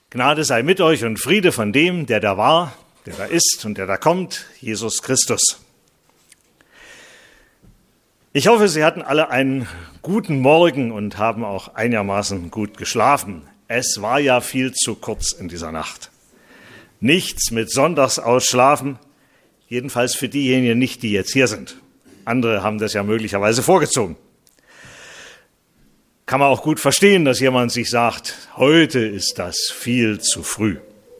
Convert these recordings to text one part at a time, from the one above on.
Gnade sei mit euch und Friede von dem, der da war, der da ist und der da kommt, Jesus Christus. Ich hoffe, Sie hatten alle einen guten Morgen und haben auch einigermaßen gut geschlafen. Es war ja viel zu kurz in dieser Nacht. Nichts mit Sonntagsausschlafen, jedenfalls für diejenigen nicht, die jetzt hier sind. Andere haben das ja möglicherweise vorgezogen. Kann man auch gut verstehen, dass jemand sich sagt, heute ist das viel zu früh.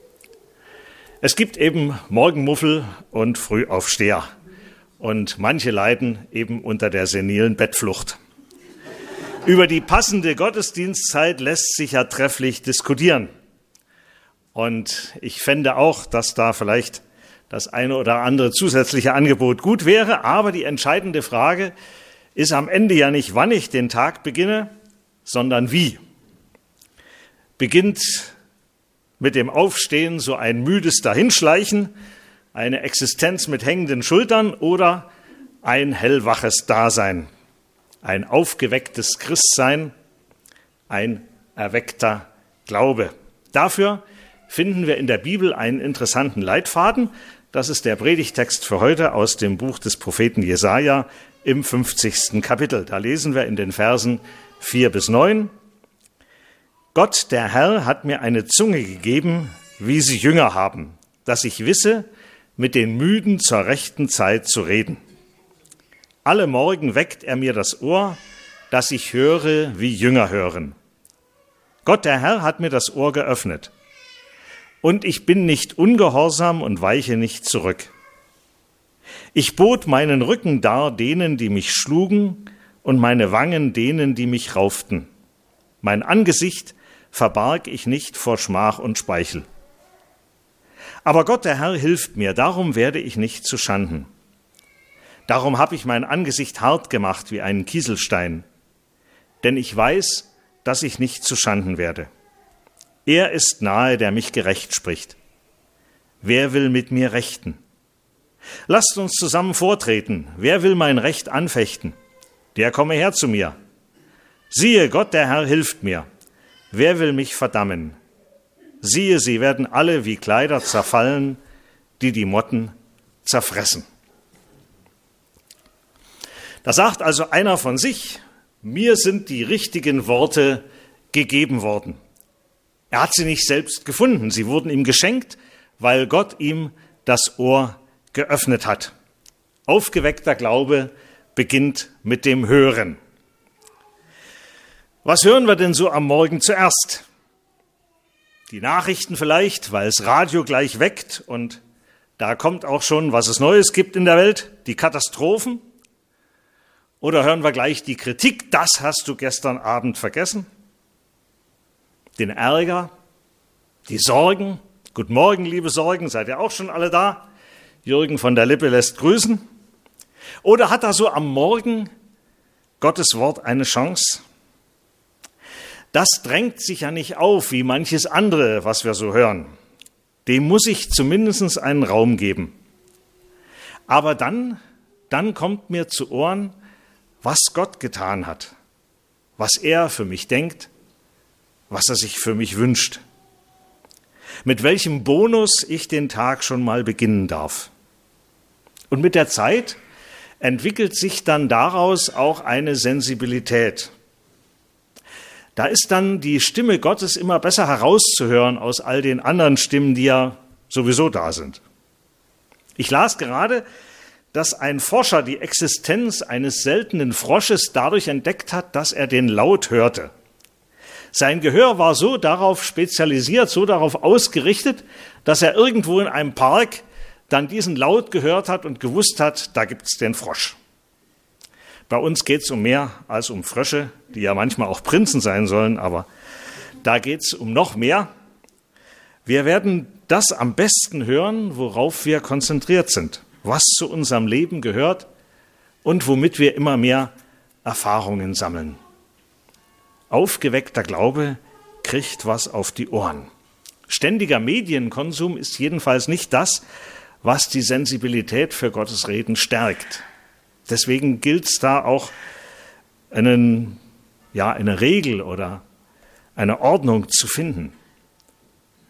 Es gibt eben Morgenmuffel und Frühaufsteher und manche leiden eben unter der senilen Bettflucht. Über die passende Gottesdienstzeit lässt sich ja trefflich diskutieren. Und ich fände auch, dass da vielleicht das eine oder andere zusätzliche Angebot gut wäre, aber die entscheidende Frage ist am Ende ja nicht, wann ich den Tag beginne, sondern wie. Beginnt mit dem Aufstehen so ein müdes Dahinschleichen, eine Existenz mit hängenden Schultern oder ein hellwaches Dasein, ein aufgewecktes Christsein, ein erweckter Glaube. Dafür finden wir in der Bibel einen interessanten Leitfaden. Das ist der Predigtext für heute aus dem Buch des Propheten Jesaja im 50. Kapitel. Da lesen wir in den Versen 4-9. Gott, der Herr, hat mir eine Zunge gegeben, wie sie Jünger haben, dass ich wisse, mit den Müden zur rechten Zeit zu reden. Alle Morgen weckt er mir das Ohr, dass ich höre, wie Jünger hören. Gott, der Herr, hat mir das Ohr geöffnet. Und ich bin nicht ungehorsam und weiche nicht zurück. Ich bot meinen Rücken dar denen, die mich schlugen, und meine Wangen denen, die mich rauften. Mein Angesicht verbarg ich nicht vor Schmach und Speichel. Aber Gott, der Herr, hilft mir, darum werde ich nicht zu Schanden. Darum habe ich mein Angesicht hart gemacht wie einen Kieselstein, denn ich weiß, dass ich nicht zu Schanden werde. Er ist nahe, der mich gerecht spricht. Wer will mit mir rechten? Lasst uns zusammen vortreten. Wer will mein Recht anfechten? Der komme her zu mir. Siehe, Gott, der Herr, hilft mir. Wer will mich verdammen? Siehe, sie werden alle wie Kleider zerfallen, die die Motten zerfressen. Da sagt also einer von sich, mir sind die richtigen Worte gegeben worden. Er hat sie nicht selbst gefunden, sie wurden ihm geschenkt, weil Gott ihm das Ohr geöffnet hat. Aufgeweckter Glaube beginnt mit dem Hören. Was hören wir denn so am Morgen zuerst? Die Nachrichten vielleicht, weil das Radio gleich weckt und da kommt auch schon, was es Neues gibt in der Welt, die Katastrophen. Oder hören wir gleich die Kritik, das hast du gestern Abend vergessen? Den Ärger, die Sorgen. Guten Morgen, liebe Sorgen, seid ihr auch schon alle da? Jürgen von der Lippe lässt grüßen. Oder hat da so am Morgen Gottes Wort eine Chance? Das drängt sich ja nicht auf, wie manches andere, was wir so hören. Dem muss ich zumindest einen Raum geben. Aber dann kommt mir zu Ohren, was Gott getan hat, was er für mich denkt, was er sich für mich wünscht, mit welchem Bonus ich den Tag schon mal beginnen darf. Und mit der Zeit entwickelt sich dann daraus auch eine Sensibilität. Da ist dann die Stimme Gottes immer besser herauszuhören aus all den anderen Stimmen, die ja sowieso da sind. Ich las gerade, dass ein Forscher die Existenz eines seltenen Frosches dadurch entdeckt hat, dass er den Laut hörte. Sein Gehör war so darauf spezialisiert, so darauf ausgerichtet, dass er irgendwo in einem Park dann diesen Laut gehört hat und gewusst hat, da gibt's den Frosch. Bei uns geht's um mehr als um Frösche, die ja manchmal auch Prinzen sein sollen, aber da geht's um noch mehr. Wir werden das am besten hören, worauf wir konzentriert sind, was zu unserem Leben gehört und womit wir immer mehr Erfahrungen sammeln. Aufgeweckter Glaube kriegt was auf die Ohren. Ständiger Medienkonsum ist jedenfalls nicht das, was die Sensibilität für Gottes Reden stärkt. Deswegen gilt es da auch eine Regel oder eine Ordnung zu finden.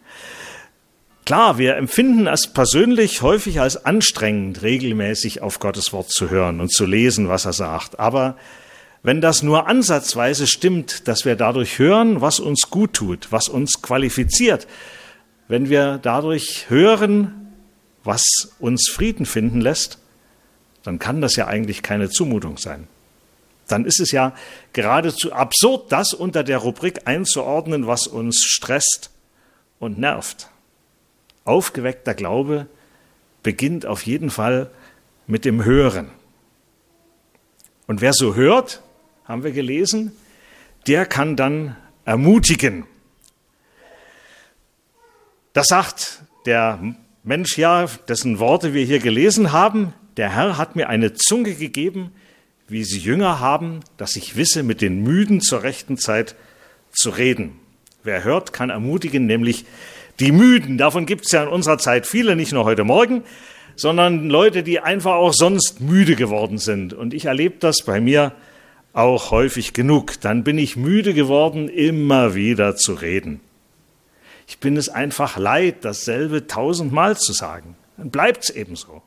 Klar, wir empfinden es persönlich häufig als anstrengend, regelmäßig auf Gottes Wort zu hören und zu lesen, was er sagt. Aber wenn das nur ansatzweise stimmt, dass wir dadurch hören, was uns gut tut, was uns qualifiziert, wenn wir dadurch hören, was uns Frieden finden lässt, dann kann das ja eigentlich keine Zumutung sein. Dann ist es ja geradezu absurd, das unter der Rubrik einzuordnen, was uns stresst und nervt. Aufgeweckter Glaube beginnt auf jeden Fall mit dem Hören. Und wer so hört, haben wir gelesen, der kann dann ermutigen. Das sagt der Mensch ja, dessen Worte wir hier gelesen haben. Der Herr hat mir eine Zunge gegeben, wie sie Jünger haben, dass ich wisse, mit den Müden zur rechten Zeit zu reden. Wer hört, kann ermutigen, nämlich die Müden. Davon gibt es ja in unserer Zeit viele, nicht nur heute Morgen, sondern Leute, die einfach auch sonst müde geworden sind. Und ich erlebe das bei mir auch häufig genug. Dann bin ich müde geworden, immer wieder zu reden. Ich bin es einfach leid, dasselbe 1000-mal zu sagen. Dann bleibt es eben so.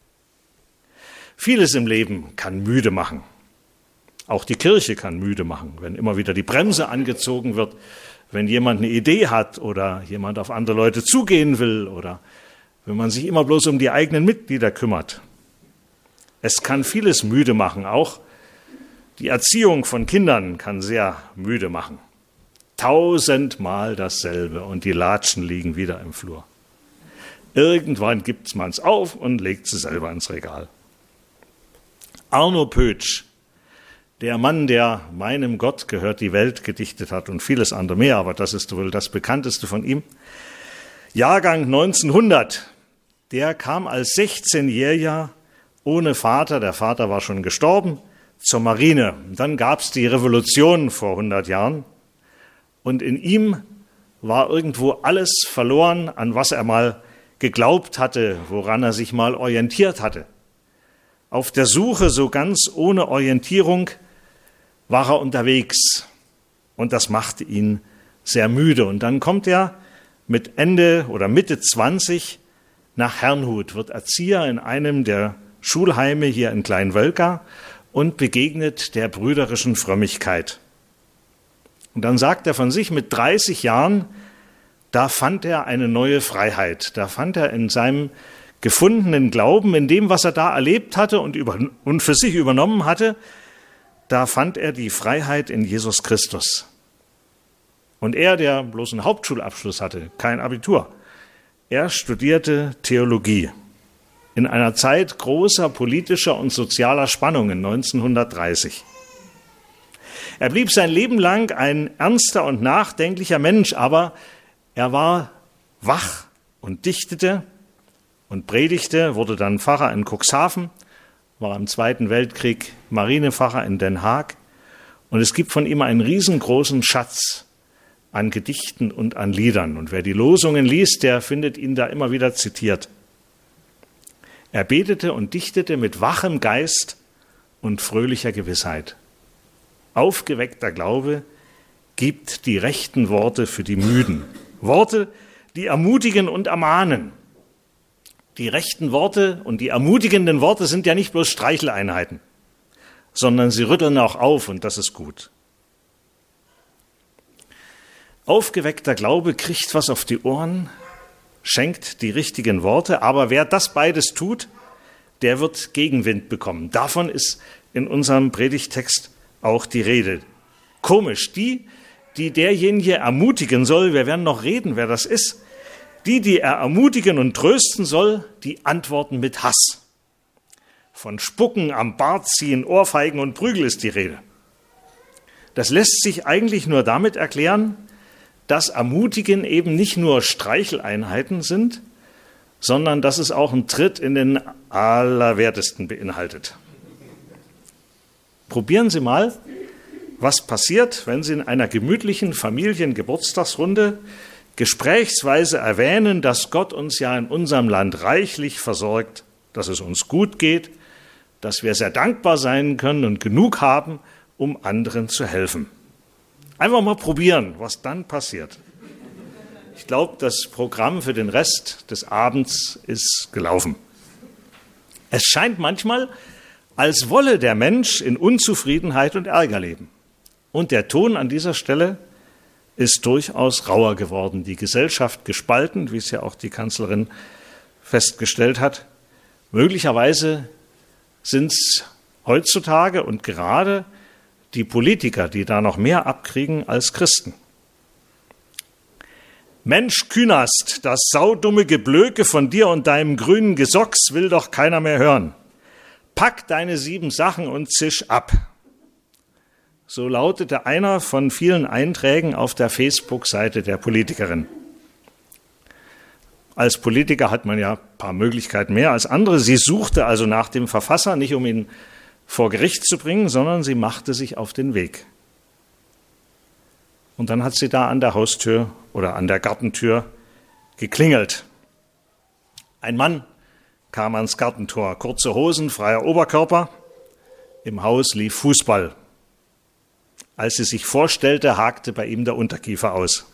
Vieles im Leben kann müde machen. Auch die Kirche kann müde machen, wenn immer wieder die Bremse angezogen wird, wenn jemand eine Idee hat oder jemand auf andere Leute zugehen will oder wenn man sich immer bloß um die eigenen Mitglieder kümmert. Es kann vieles müde machen, auch die Erziehung von Kindern kann sehr müde machen. 1000-mal dasselbe und die Latschen liegen wieder im Flur. Irgendwann gibt man's auf und legt sie selber ins Regal. Arno Pötsch, der Mann, der Meinem Gott gehört die Welt gedichtet hat und vieles andere mehr, aber das ist wohl das bekannteste von ihm. Jahrgang 1900, der kam als 16-Jähriger ohne Vater, der Vater war schon gestorben, zur Marine. Dann gab es die Revolution vor 100 Jahren und in ihm war irgendwo alles verloren, an was er mal geglaubt hatte, woran er sich mal orientiert hatte. Auf der Suche, so ganz ohne Orientierung, war er unterwegs und das machte ihn sehr müde. Und dann kommt er mit Ende oder Mitte 20 nach Herrnhut, wird Erzieher in einem der Schulheime hier in Kleinwölka und begegnet der brüderischen Frömmigkeit. Und dann sagt er von sich, mit 30 Jahren, da fand er eine neue Freiheit. Da fand er in seinem gefundenen Glauben, in dem, was er da erlebt hatte und für sich übernommen hatte, da fand er die Freiheit in Jesus Christus. Und er, der bloß einen Hauptschulabschluss hatte, kein Abitur, er studierte Theologie in einer Zeit großer politischer und sozialer Spannungen, 1930. Er blieb sein Leben lang ein ernster und nachdenklicher Mensch, aber er war wach und dichtete und predigte, wurde dann Pfarrer in Cuxhaven, war im Zweiten Weltkrieg Marinepfarrer in Den Haag. Und es gibt von ihm einen riesengroßen Schatz an Gedichten und an Liedern. Und wer die Losungen liest, der findet ihn da immer wieder zitiert. Er betete und dichtete mit wachem Geist und fröhlicher Gewissheit. Aufgeweckter Glaube gibt die rechten Worte für die Müden. Worte, die ermutigen und ermahnen. Die rechten Worte und die ermutigenden Worte sind ja nicht bloß Streicheleinheiten, sondern sie rütteln auch auf und das ist gut. Aufgeweckter Glaube kriegt was auf die Ohren, schenkt die richtigen Worte, aber wer das beides tut, der wird Gegenwind bekommen. Davon ist in unserem Predigttext auch die Rede. Komisch, die derjenige ermutigen soll, wir werden noch reden, wer das ist, die er ermutigen und trösten soll, die antworten mit Hass. Von Spucken, am Bart ziehen, Ohrfeigen und Prügel ist die Rede. Das lässt sich eigentlich nur damit erklären, dass Ermutigen eben nicht nur Streicheleinheiten sind, sondern dass es auch einen Tritt in den Allerwertesten beinhaltet. Probieren Sie mal, was passiert, wenn Sie in einer gemütlichen Familiengeburtstagsrunde gesprächsweise erwähnen, dass Gott uns ja in unserem Land reichlich versorgt, dass es uns gut geht, dass wir sehr dankbar sein können und genug haben, um anderen zu helfen. Einfach mal probieren, was dann passiert. Ich glaube, das Programm für den Rest des Abends ist gelaufen. Es scheint manchmal, als wolle der Mensch in Unzufriedenheit und Ärger leben. Und der Ton an dieser Stelle ist durchaus rauer geworden. Die Gesellschaft gespalten, wie es ja auch die Kanzlerin festgestellt hat. Möglicherweise sind es heutzutage und gerade die Politiker, die da noch mehr abkriegen als Christen. Mensch, Künast, das saudumme Geblöke von dir und deinem grünen Gesocks will doch keiner mehr hören. Pack deine 7 Sachen und zisch ab. So lautete einer von vielen Einträgen auf der Facebook-Seite der Politikerin. Als Politiker hat man ja ein paar Möglichkeiten mehr als andere. Sie suchte also nach dem Verfasser, nicht um ihn vor Gericht zu bringen, sondern sie machte sich auf den Weg. Und dann hat sie da an der Haustür oder an der Gartentür geklingelt. Ein Mann kam ans Gartentor, kurze Hosen, freier Oberkörper. Im Haus lief Fußball. Als sie sich vorstellte, hakte bei ihm der Unterkiefer aus.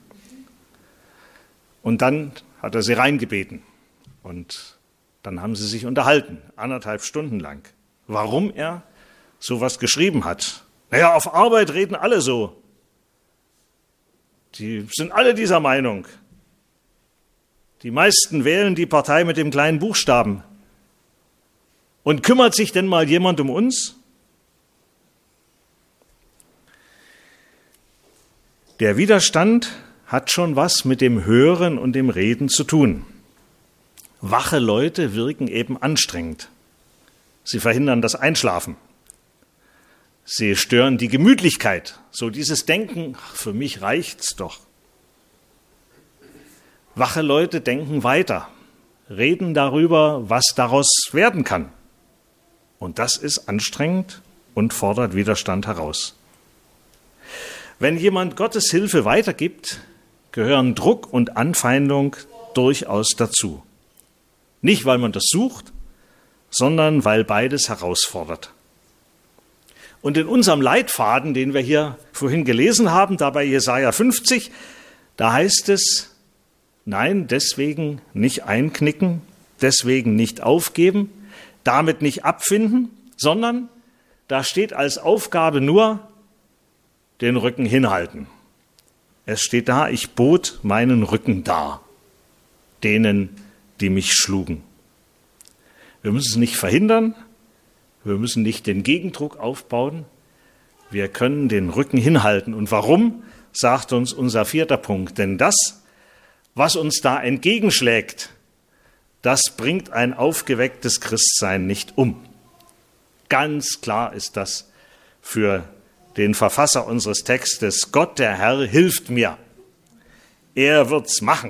Und dann hat er sie reingebeten. Und dann haben sie sich unterhalten, 1,5 Stunden lang. Warum er sowas geschrieben hat. Naja, auf Arbeit reden alle so. Die sind alle dieser Meinung. Die meisten wählen die Partei mit dem kleinen Buchstaben. Und kümmert sich denn mal jemand um uns? Der Widerstand hat schon was mit dem Hören und dem Reden zu tun. Wache Leute wirken eben anstrengend. Sie verhindern das Einschlafen. Sie stören die Gemütlichkeit. So dieses Denken, ach, für mich reicht's doch. Wache Leute denken weiter, reden darüber, was daraus werden kann. Und das ist anstrengend und fordert Widerstand heraus. Wenn jemand Gottes Hilfe weitergibt, gehören Druck und Anfeindung durchaus dazu. Nicht, weil man das sucht, sondern weil beides herausfordert. Und in unserem Leitfaden, den wir hier vorhin gelesen haben, da bei Jesaja 50, da heißt es, nein, deswegen nicht einknicken, deswegen nicht aufgeben, damit nicht abfinden, sondern da steht als Aufgabe nur, den Rücken hinhalten. Es steht da, ich bot meinen Rücken dar, denen, die mich schlugen. Wir müssen es nicht verhindern, wir müssen nicht den Gegendruck aufbauen, wir können den Rücken hinhalten. Und warum, sagt uns unser 4. Punkt. Denn das, was uns da entgegenschlägt, das bringt ein aufgewecktes Christsein nicht um. Ganz klar ist das für den Verfasser unseres Textes. Gott, der Herr, hilft mir. Er wird's machen.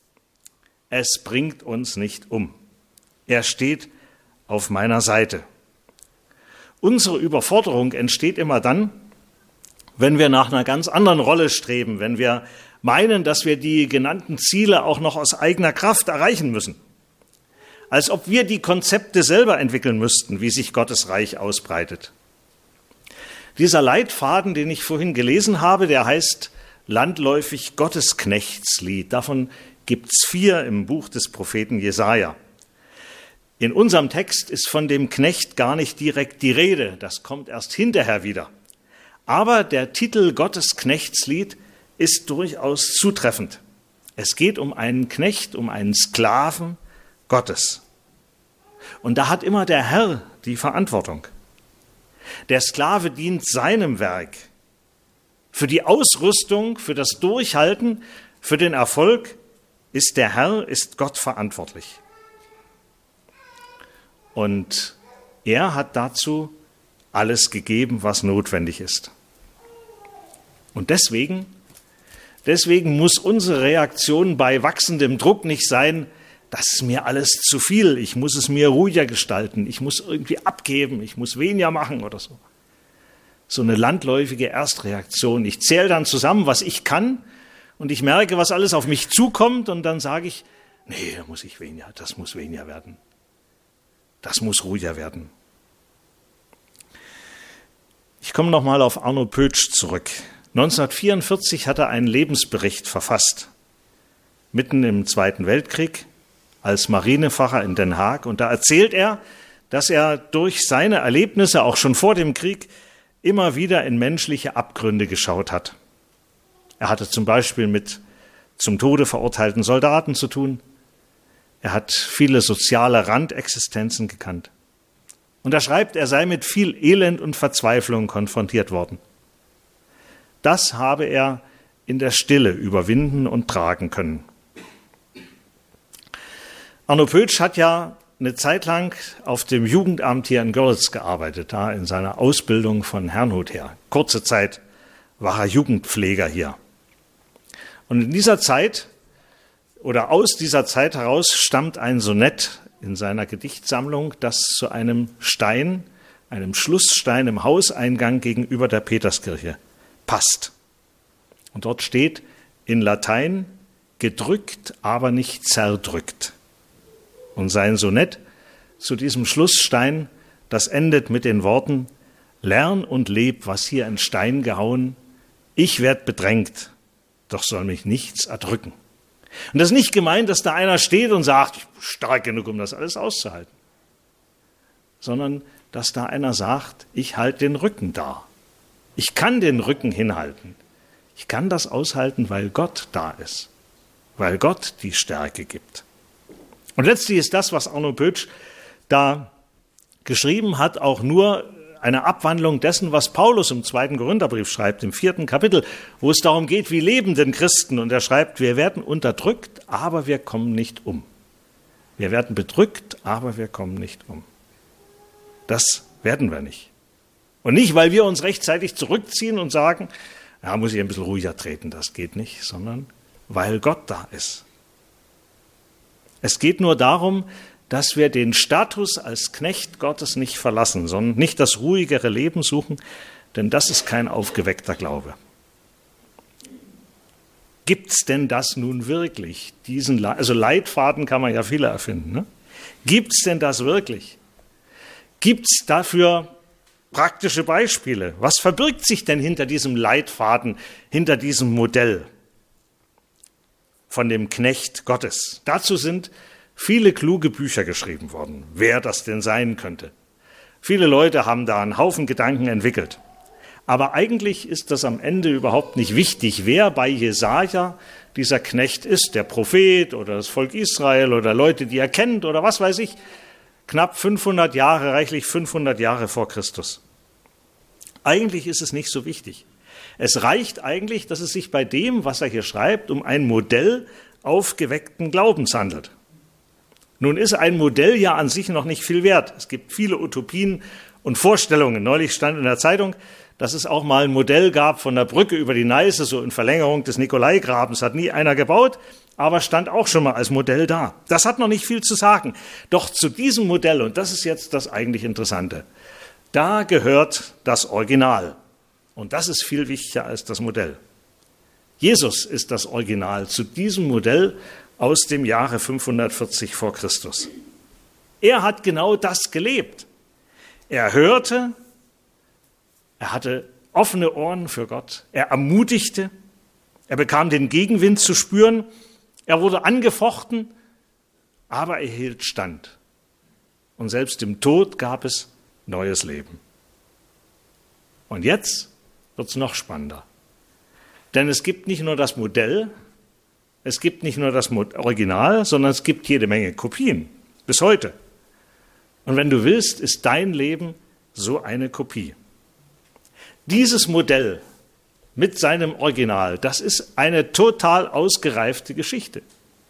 Es bringt uns nicht um. Er steht auf meiner Seite. Unsere Überforderung entsteht immer dann, wenn wir nach einer ganz anderen Rolle streben, wenn wir meinen, dass wir die genannten Ziele auch noch aus eigener Kraft erreichen müssen. Als ob wir die Konzepte selber entwickeln müssten, wie sich Gottes Reich ausbreitet. Dieser Leitfaden, den ich vorhin gelesen habe, der heißt landläufig Gottesknechtslied. Davon gibt's 4 im Buch des Propheten Jesaja. In unserem Text ist von dem Knecht gar nicht direkt die Rede, das kommt erst hinterher wieder. Aber der Titel Gottesknechtslied ist durchaus zutreffend. Es geht um einen Knecht, um einen Sklaven Gottes. Und da hat immer der Herr die Verantwortung. Der Sklave dient seinem Werk. Für die Ausrüstung, für das Durchhalten, für den Erfolg ist der Herr, ist Gott verantwortlich. Und er hat dazu alles gegeben, was notwendig ist. Und deswegen muss unsere Reaktion bei wachsendem Druck nicht sein, das ist mir alles zu viel, ich muss es mir ruhiger gestalten, ich muss irgendwie abgeben, ich muss weniger machen oder so. So eine landläufige Erstreaktion. Ich zähle dann zusammen, was ich kann und ich merke, was alles auf mich zukommt und dann sage ich, nee, da muss ich weniger, das muss weniger werden. Das muss ruhiger werden. Ich komme nochmal auf Arno Pötsch zurück. 1944 hat er einen Lebensbericht verfasst. mitten im Zweiten Weltkrieg als Marinefacher in Den Haag. Und da erzählt er, dass er durch seine Erlebnisse, auch schon vor dem Krieg, immer wieder in menschliche Abgründe geschaut hat. Er hatte zum Beispiel mit zum Tode verurteilten Soldaten zu tun. Er hat viele soziale Randexistenzen gekannt. Und er schreibt, er sei mit viel Elend und Verzweiflung konfrontiert worden. Das habe er in der Stille überwinden und tragen können. Arno Pötsch hat ja eine Zeit lang auf dem Jugendamt hier in Görlitz gearbeitet, da in seiner Ausbildung von Herrnhut her. Kurze Zeit war er Jugendpfleger hier. Und in dieser Zeit oder aus dieser Zeit heraus stammt ein Sonett in seiner Gedichtsammlung, das zu einem Stein, einem Schlussstein im Hauseingang gegenüber der Peterskirche passt. Und dort steht in Latein: gedrückt, aber nicht zerdrückt. Und sein Sonett zu diesem Schlussstein, das endet mit den Worten: lern und leb, was hier in Stein gehauen, ich werd bedrängt, doch soll mich nichts erdrücken. Und das ist nicht gemeint, dass da einer steht und sagt, ich bin stark genug, um das alles auszuhalten, sondern dass da einer sagt, ich halte den Rücken da. Ich kann den Rücken hinhalten. Ich kann das aushalten, weil Gott da ist, weil Gott die Stärke gibt. Und letztlich ist das, was Arno Pötsch da geschrieben hat, auch nur eine Abwandlung dessen, was Paulus im 2. Korintherbrief schreibt, im 4. Kapitel, wo es darum geht, wie leben denn Christen? Und er schreibt, wir werden unterdrückt, aber wir kommen nicht um. Wir werden bedrückt, aber wir kommen nicht um. Das werden wir nicht. Und nicht, weil wir uns rechtzeitig zurückziehen und sagen, ja, muss ich ein bisschen ruhiger treten, das geht nicht, sondern weil Gott da ist. Es geht nur darum, dass wir den Status als Knecht Gottes nicht verlassen, sondern nicht das ruhigere Leben suchen, denn das ist kein aufgeweckter Glaube. Gibt's denn das nun wirklich? Also Leitfaden kann man ja viele erfinden. Ne? Gibt's denn das wirklich? Gibt's dafür praktische Beispiele? Was verbirgt sich denn hinter diesem Leitfaden, hinter diesem Modell von dem Knecht Gottes? Dazu sind viele kluge Bücher geschrieben worden, wer das denn sein könnte. Viele Leute haben da einen Haufen Gedanken entwickelt. Aber eigentlich ist das am Ende überhaupt nicht wichtig, wer bei Jesaja dieser Knecht ist, der Prophet oder das Volk Israel oder Leute, die er kennt oder was weiß ich, knapp 500 Jahre, reichlich 500 Jahre vor Christus. Eigentlich ist es nicht so wichtig. Es reicht eigentlich, dass es sich bei dem, was er hier schreibt, um ein Modell aufgeweckten Glaubens handelt. Nun ist ein Modell ja an sich noch nicht viel wert. Es gibt viele Utopien und Vorstellungen. Neulich stand in der Zeitung, dass es auch mal ein Modell gab von der Brücke über die Neiße, so in Verlängerung des Nikolaigrabens. Hat nie einer gebaut, aber stand auch schon mal als Modell da. Das hat noch nicht viel zu sagen. Doch zu diesem Modell, und das ist jetzt das eigentlich Interessante, da gehört das Original. Und das ist viel wichtiger als das Modell. Jesus ist das Original zu diesem Modell aus dem Jahre 540 vor Christus. Er hat genau das gelebt. Er hörte, er hatte offene Ohren für Gott, er ermutigte, er bekam den Gegenwind zu spüren, er wurde angefochten, aber er hielt stand. Und selbst im Tod gab es neues Leben. Und jetzt wird es noch spannender. Denn es gibt nicht nur das Modell, es gibt nicht nur das Original, sondern es gibt jede Menge Kopien, bis heute. Und wenn du willst, ist dein Leben so eine Kopie. Dieses Modell mit seinem Original, das ist eine total ausgereifte Geschichte.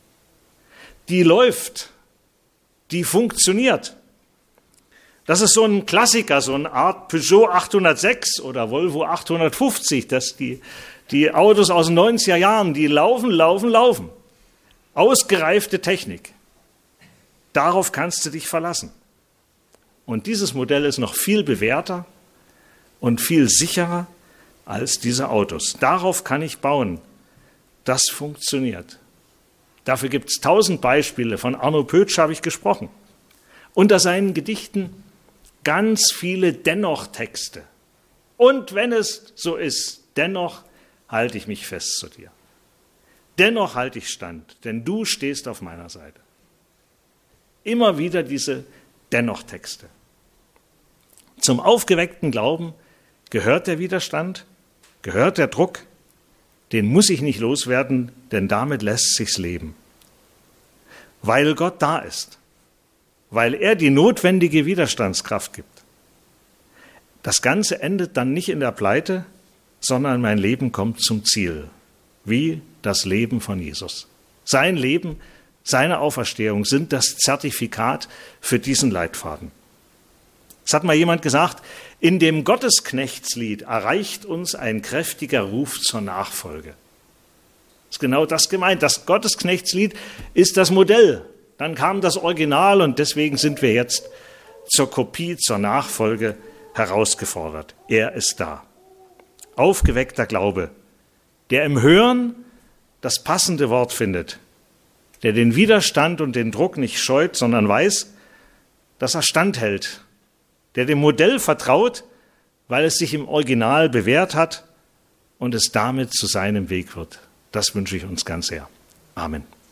Die läuft, die funktioniert. Das ist so ein Klassiker, so eine Art Peugeot 806 oder Volvo 850, das die Autos aus den 90er Jahren, die laufen. Ausgereifte Technik. Darauf kannst du dich verlassen. Und dieses Modell ist noch viel bewährter und viel sicherer als diese Autos. Darauf kann ich bauen. Das funktioniert. Dafür gibt es 1000 Beispiele. Von Arno Pötsch habe ich gesprochen. Unter seinen Gedichten ganz viele Dennoch-Texte. Und wenn es so ist, dennoch halte ich mich fest zu dir. Dennoch halte ich stand, denn du stehst auf meiner Seite. Immer wieder diese Dennoch-Texte. Zum aufgeweckten Glauben gehört der Widerstand, gehört der Druck, den muss ich nicht loswerden, denn damit lässt sich's leben. Weil Gott da ist, weil er die notwendige Widerstandskraft gibt. Das Ganze endet dann nicht in der Pleite, sondern mein Leben kommt zum Ziel, wie das Leben von Jesus. Sein Leben, seine Auferstehung sind das Zertifikat für diesen Leitfaden. Es hat mal jemand gesagt, in dem Gottesknechtslied erreicht uns ein kräftiger Ruf zur Nachfolge. Ist genau das gemeint. Das Gottesknechtslied ist das Modell. Dann kam das Original und deswegen sind wir jetzt zur Kopie, zur Nachfolge herausgefordert. Er ist da. Aufgeweckter Glaube, der im Hören das passende Wort findet, der den Widerstand und den Druck nicht scheut, sondern weiß, dass er standhält, der dem Modell vertraut, weil es sich im Original bewährt hat und es damit zu seinem Weg wird. Das wünsche ich uns ganz sehr. Amen.